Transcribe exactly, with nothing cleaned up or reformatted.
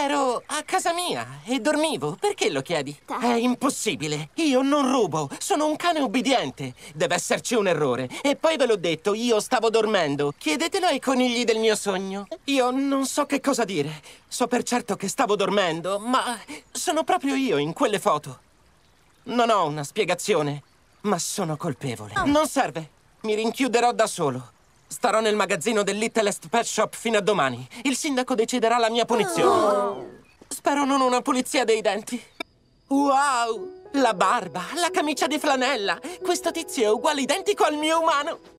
Ero a casa mia e dormivo. Perché lo chiedi? È impossibile. Io non rubo. Sono un cane ubbidiente. Deve esserci un errore. E poi ve l'ho detto, io stavo dormendo. Chiedetelo ai conigli del mio sogno. Io non so che cosa dire. So per certo che stavo dormendo, ma sono proprio io in quelle foto. Non ho una spiegazione, ma sono colpevole. Non serve. Mi rinchiuderò da solo. Starò nel magazzino del Littlest Pet Shop fino a domani. Il sindaco deciderà la mia punizione. Spero non una pulizia dei denti. Wow! La barba, la camicia di flanella. Questo tizio è uguale identico al mio umano.